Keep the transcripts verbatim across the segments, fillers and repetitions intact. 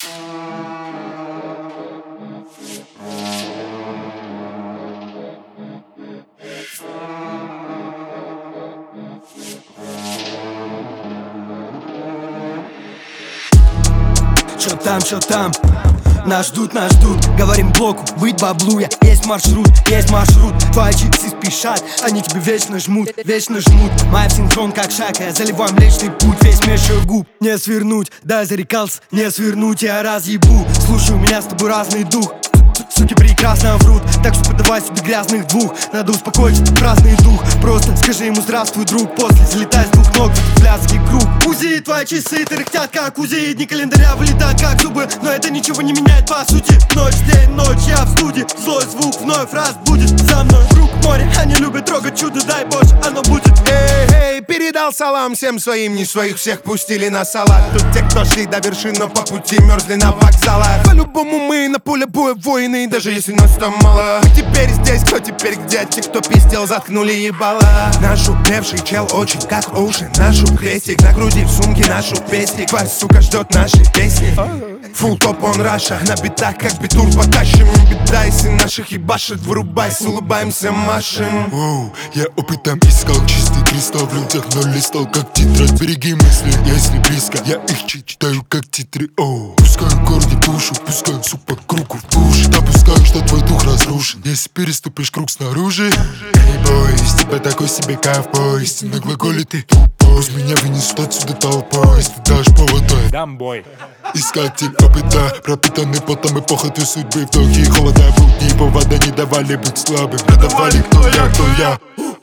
Чё там, чё там? Нас ждут, нас ждут. Говорим блоку, быть баблуя. Есть маршрут, есть маршрут. Твои часы спешат, они тебе вечно жмут, вечно жмут. Моя в синхрон как шаг, я заливаю млечный путь. Весь мешаю губ, не свернуть. Да, зарекался, не свернуть, я разъебу. Слушай, у меня с тобой разный дух. Суки прекрасно врут, так что подавай себе грязных двух. Надо успокоить праздный дух. Просто скажи ему здравствуй, друг. После залетай с двух ног в пляцкий круг. УЗИ, твои часы тарахтят как УЗИ. Дни календаря вылетают как зубы, но это ничего не меняет по сути. Ночь, день, ночь, я в студии. Злой звук вновь раз будет за мной. Круг море, они любят трогать чудо. Дай боже, оно будет. Эй, эй, передал салам всем своим. Не своих всех пустили на салат. Тут те, кто шли до вершины, по пути мерзли на вокзалах. По-любому мы на поле боя воины, даже если нас там мало. Мы теперь здесь, кто теперь где? Те, кто пиздел, заткнули ебало. Наш упревший чел очень как уши. Нашу крестик на груди, в сумке нашу песник. Твоя сука ждет наши песни. Фулл топ он раша, на битах как битур потащим. Беда, если наших ебашит, вырубайся, улыбаемся, машем. Воу, я опытом искал чистый кристалл. В людях ноль листал как тетрадь. Береги мысли, если близко, я их читаю как титры. Оу, пускаю корни душу, пускаю суп по кругу в душ. Допускаю, что твой дух разрушен, если переступишь круг снаружи. Эй, бой, из тебя такой себе ковбой. Истинно глаголит ты тупой. Пусть меня вынесут отсюда толпой, если дашь повод, то я дам бой. Искатель опыта, пропитанный потом и похотью судьбы. Вдохи, холода, будни, повода не давали быть слабым. Не давали, кто я, кто я.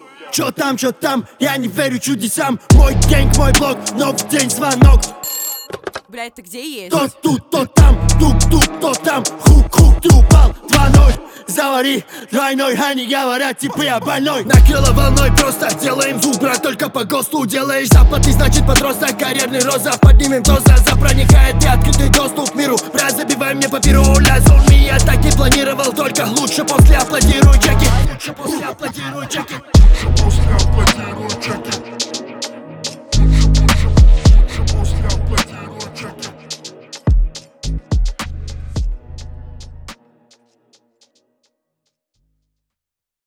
Чё там, чё там, я не верю чудесам. Мой гэнг, мой блок, новый день, звонок. Блядь, ты где есть? То тут, то там, тук-тук, то там. Хук-хук, ты упал, два ноль. Завари двойной, они говорят, типа я больной. Накрыло волной, просто делаем звук, брат, только по ГОСТу. Делаешь запад, и значит подросток, карьерный рост. Поднимем то за за проникает и открытый доступ к миру. Брат, забивай мне по пиру, лязун. Я так и планировал, только лучше после аплодисментов.